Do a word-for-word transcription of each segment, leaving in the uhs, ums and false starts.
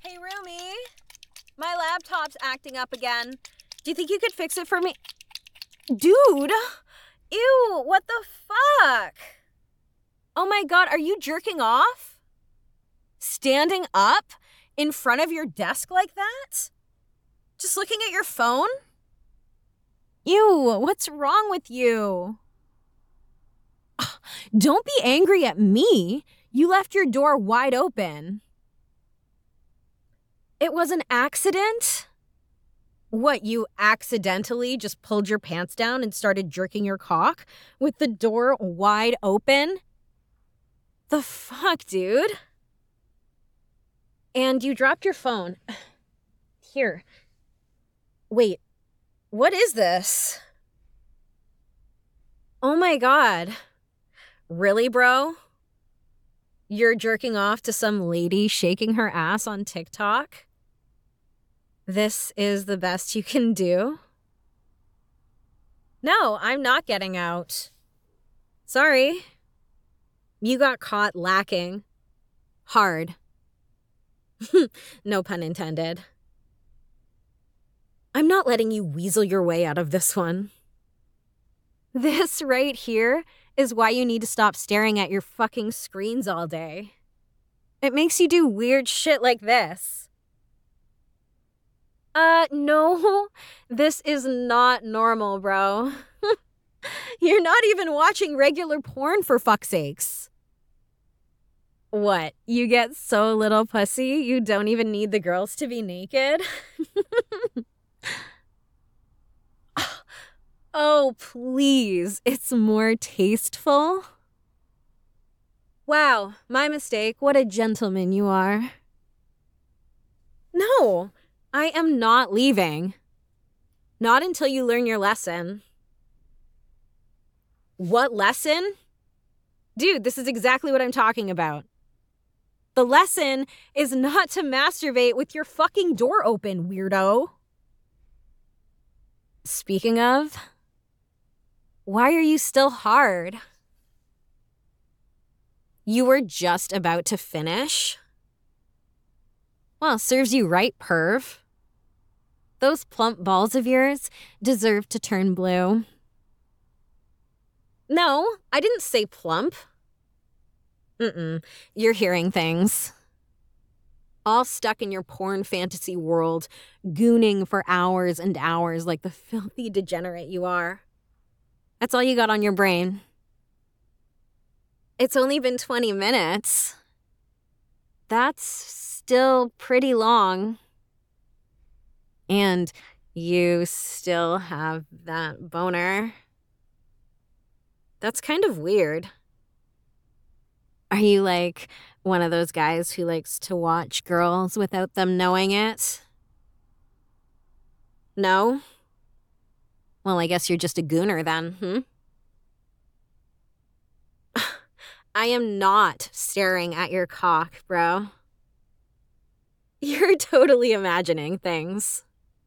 Hey, Rumi. My laptop's acting up again. Do you think you could fix it for me? Dude! Ew, what the fuck? Oh my god, are you jerking off? Standing up in front of your desk like that? Just looking at your phone? Ew, what's wrong with you? Don't be angry at me. You left your door wide open. It was an accident? What, you accidentally just pulled your pants down and started jerking your cock with the door wide open? The fuck, dude? And you dropped your phone. Here. Wait, what is this? Oh my god. Really, bro? You're jerking off to some lady shaking her ass on TikTok? This is the best you can do? No, I'm not getting out. Sorry. You got caught lacking. Hard. No pun intended. I'm not letting you weasel your way out of this one. This right here is why you need to stop staring at your fucking screens all day. It makes you do weird shit like this. Uh, no, this is not normal, bro. You're not even watching regular porn, for fuck's sakes. What, you get so little pussy you don't even need the girls to be naked? Oh, please, it's more tasteful. Wow, my mistake. What a gentleman you are. No, I am not leaving. Not until you learn your lesson. What lesson? Dude, this is exactly what I'm talking about. The lesson is not to masturbate with your fucking door open, weirdo. Speaking of, why are you still hard? You were just about to finish? Well, serves you right, perv. Those plump balls of yours deserve to turn blue. No, I didn't say plump. Mm-mm, you're hearing things. All stuck in your porn fantasy world, gooning for hours and hours like the filthy degenerate you are. That's all you got on your brain. It's only been twenty minutes. That's still pretty long. And you still have that boner. That's kind of weird. Are you like one of those guys who likes to watch girls without them knowing it? No? Well, I guess you're just a gooner then, hmm? I am not staring at your cock, bro. You're totally imagining things.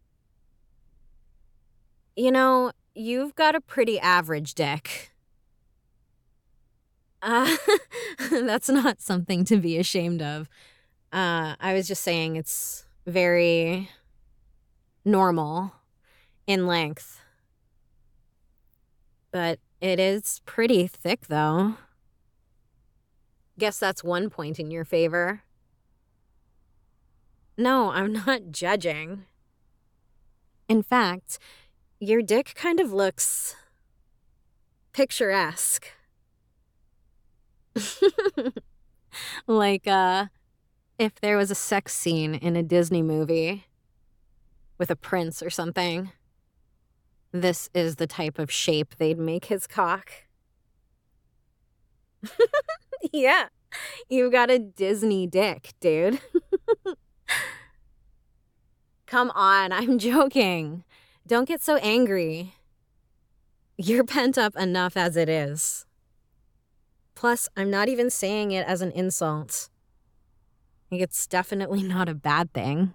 You know, you've got a pretty average dick. Uh, that's not something to be ashamed of. Uh, I was just saying it's very normal in length. But it is pretty thick, though. Guess that's one point in your favor. No, I'm not judging. In fact, your dick kind of looks picturesque. Like, uh, if there was a sex scene in a Disney movie with a prince or something, this is the type of shape they'd make his cock. Yeah, you got a Disney dick, dude. Come on, I'm joking. Don't get so angry. You're pent up enough as it is. Plus, I'm not even saying it as an insult. Like, it's definitely not a bad thing.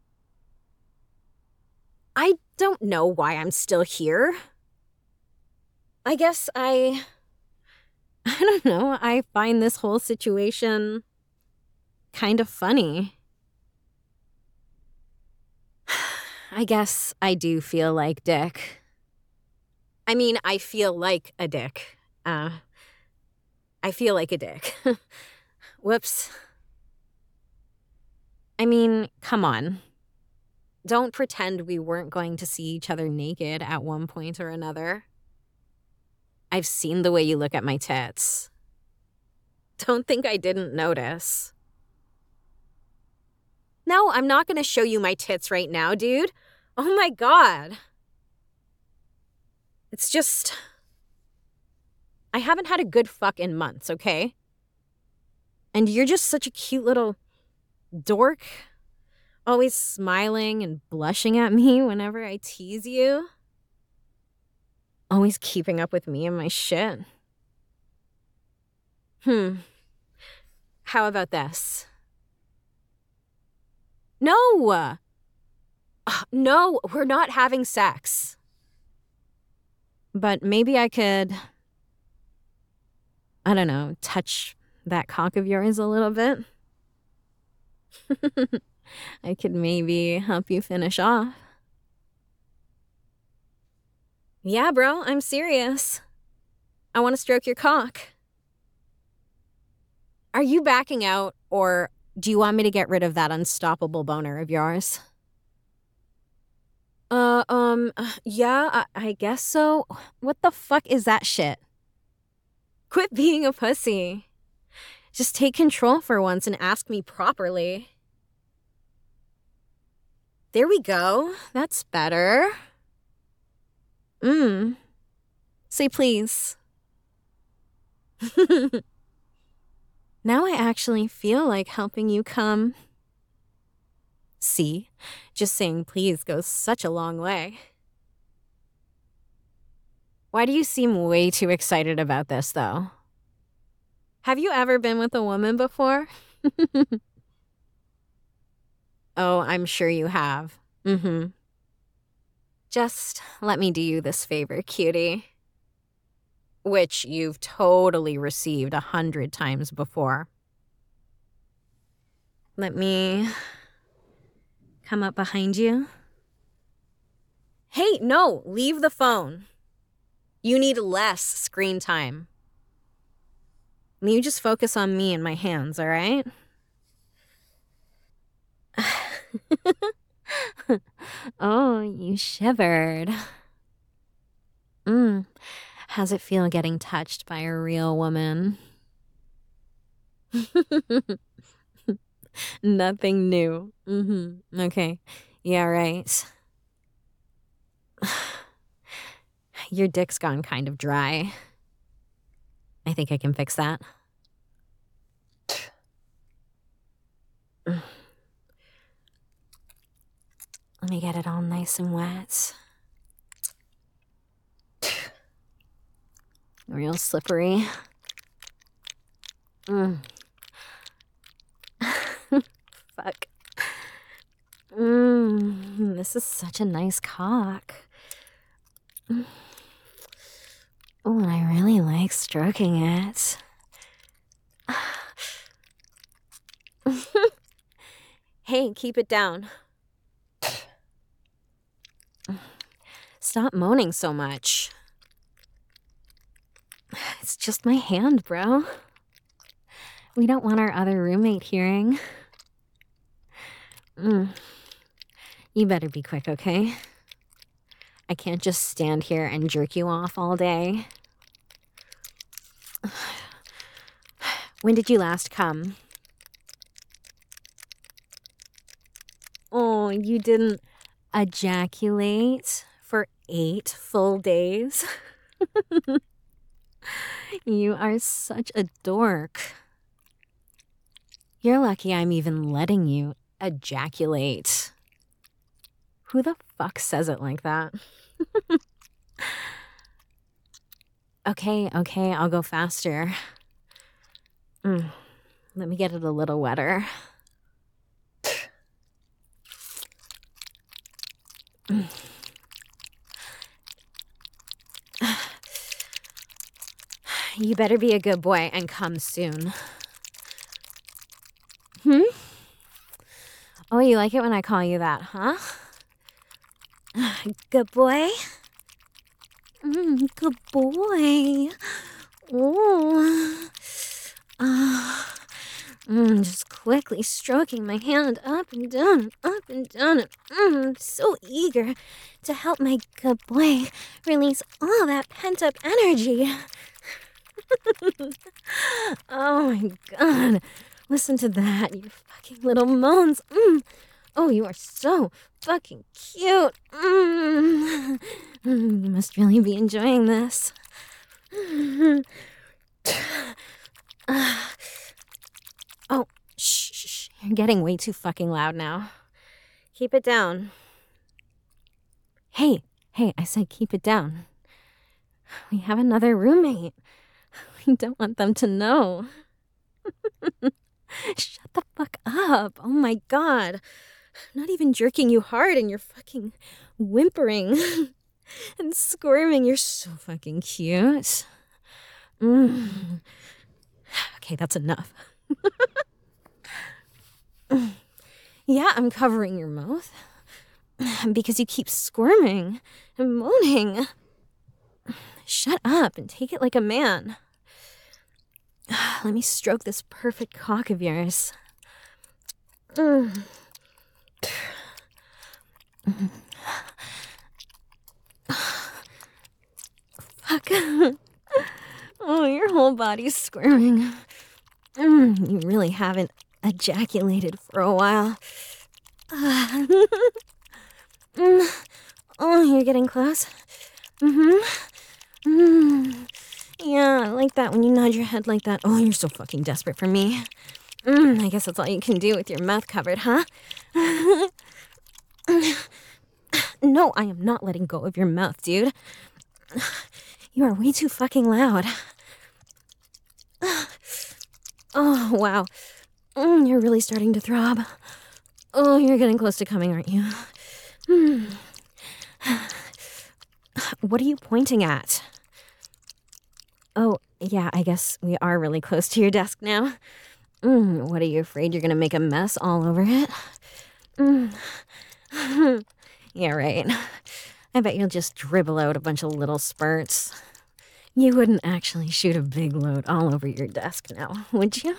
I don't know why I'm still here. I guess I... I don't know, I find this whole situation kind of funny. I guess I do feel like dick. I mean, I feel like a dick. Uh, I feel like a dick. Whoops. I mean, come on. Don't pretend we weren't going to see each other naked at one point or another. I've seen the way you look at my tits. Don't think I didn't notice. No, I'm not going to show you my tits right now, dude. Oh my God. It's just... I haven't had a good fuck in months, okay? And you're just such a cute little dork. Always smiling and blushing at me whenever I tease you. Always keeping up with me and my shit. Hmm. How about this? No! Uh, no, we're not having sex. But maybe I could... I don't know, touch that cock of yours a little bit. I could maybe help you finish off. Yeah, bro, I'm serious. I want to stroke your cock. Are you backing out, or do you want me to get rid of that unstoppable boner of yours? Uh, um, yeah, I, I guess so. What the fuck is that shit? Quit being a pussy. Just take control for once and ask me properly. There we go. That's better. Mmm. Say please. Now I actually feel like helping you come. See? Just saying please goes such a long way. Why do you seem way too excited about this, though? Have you ever been with a woman before? Oh, I'm sure you have. Mm-hmm. Just let me do you this favor, cutie. Which you've totally received a hundred times before. Let me come up behind you. Hey, no, leave the phone. You need less screen time. You just focus on me and my hands, all right? Oh, you shivered. Mm. How's it feel getting touched by a real woman? Nothing new. Mm-hmm. Okay. Yeah, right. Your dick's gone kind of dry. I think I can fix that. Let me get it all nice and wet. Real slippery. Mm. Fuck. Mm, this is such a nice cock. Mm. Oh, and I really like stroking it. Hey, keep it down. Stop moaning so much. It's just my hand, bro. We don't want our other roommate hearing. Mm. You better be quick, okay? I can't just stand here and jerk you off all day. When did you last come? Oh, you didn't ejaculate for eight full days? You are such a dork. You're lucky I'm even letting you ejaculate. Who the fuck says it like that? Okay, okay, I'll go faster. Mm, let me get it a little wetter. Mm. You better be a good boy and come soon. Hmm? Oh, you like it when I call you that, huh? Good boy. Mm, good boy. Oh. Uh, mm, just quickly stroking my hand up and down and up and down. And, mm, I'm so eager to help my good boy release all that pent-up energy. Oh my god. Listen to that, you fucking little moans. Mm. Oh, you are so fucking cute. Mm. Mm, you must really be enjoying this. uh, oh, shh, shh, shh. You're getting way too fucking loud now. Keep it down. Hey, hey, I said keep it down. We have another roommate. We don't want them to know. Shut the fuck up. Oh my god. I'm not even jerking you hard and you're fucking whimpering and squirming. You're so fucking cute. Mm. Okay, that's enough. Yeah, I'm covering your mouth because you keep squirming and moaning. Shut up and take it like a man. Let me stroke this perfect cock of yours. Mm. Fuck. Oh, your whole body's squirming. Mm, you really haven't ejaculated for a while. Uh, mm. Oh, you're getting close. Mm-hmm. Mm. Yeah, I like that when you nod your head like that. Oh, you're so fucking desperate for me. Mm, I guess that's all you can do with your mouth covered, huh? No, I am not letting go of your mouth, dude. You are way too fucking loud. Oh, wow. Mm, you're really starting to throb. Oh, you're getting close to coming, aren't you? Hmm. What are you pointing at? Oh, yeah, I guess we are really close to your desk now. Mm, what, are you afraid you're gonna make a mess all over it? Mm. Yeah, right. I bet you'll just dribble out a bunch of little spurts. You wouldn't actually shoot a big load all over your desk now, would you?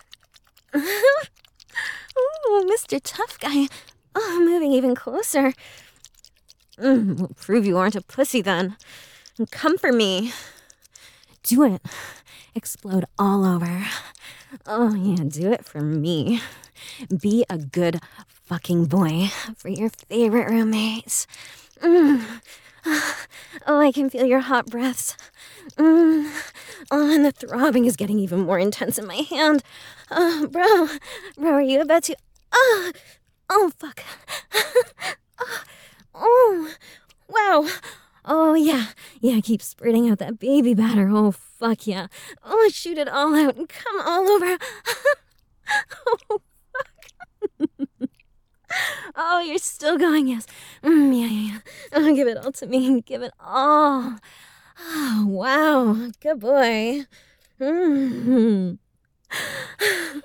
Oh, Mister Tough Guy. Oh, moving even closer. Mm, we'll prove you aren't a pussy then. And come for me. Do it. Explode all over. Oh, yeah, do it for me. Be a good fucking boy for your favorite roommates. Mm. Oh, I can feel your hot breaths. Mm. Oh, and the throbbing is getting even more intense in my hand. Oh, bro, bro, are you about to... Oh, oh, fuck. Oh, oh, wow. Oh, yeah. Yeah, keep spurting out that baby batter. Oh, fuck yeah. Oh, shoot it all out and come all over. Oh, fuck. Oh, you're still going, yes. Mm, yeah, yeah, yeah. Oh, give it all to me. Give it all. Oh, wow. Good boy. Mm. Oh,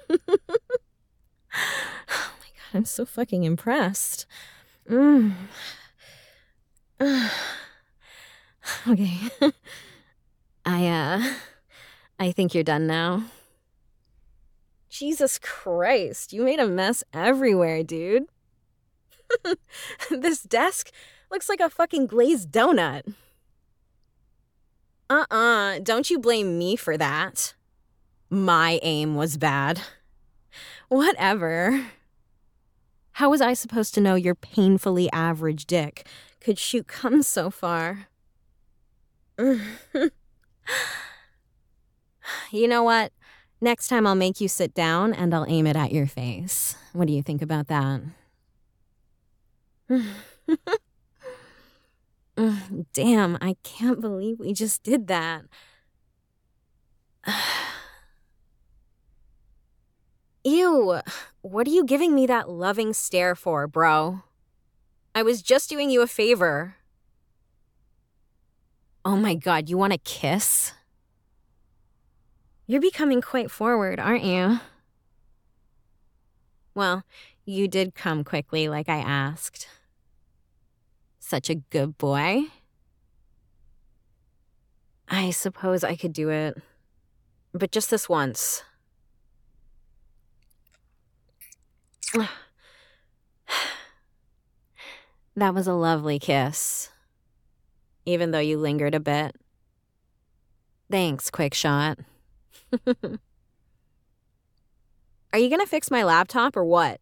my God, I'm so fucking impressed. Mm. Okay. I, uh, I think you're done now. Jesus Christ, you made a mess everywhere, dude. This desk looks like a fucking glazed donut. Uh-uh, don't you blame me for that. My aim was bad. Whatever. How was I supposed to know your painfully average dick could shoot cum so far? You know what? Next time I'll make you sit down and I'll aim it at your face. What do you think about that? Damn, I can't believe we just did that. Ew, what are you giving me that loving stare for, bro? I was just doing you a favor. Oh my God, you want a kiss? You're becoming quite forward, aren't you? Well, you did come quickly like I asked. Such a good boy. I suppose I could do it, but just this once. That was a lovely kiss, even though you lingered a bit. Thanks, Quick Shot. Are you gonna fix my laptop or what?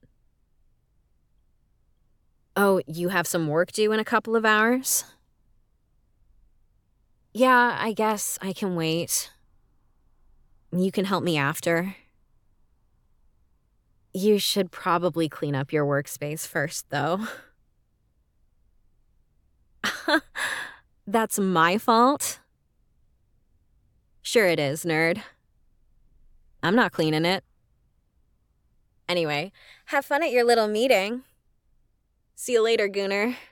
Oh, you have some work due in a couple of hours? Yeah, I guess I can wait. You can help me after. You should probably clean up your workspace first, though. That's my fault? Sure it is, nerd. I'm not cleaning it. Anyway, have fun at your little meeting. See you later, Gooner.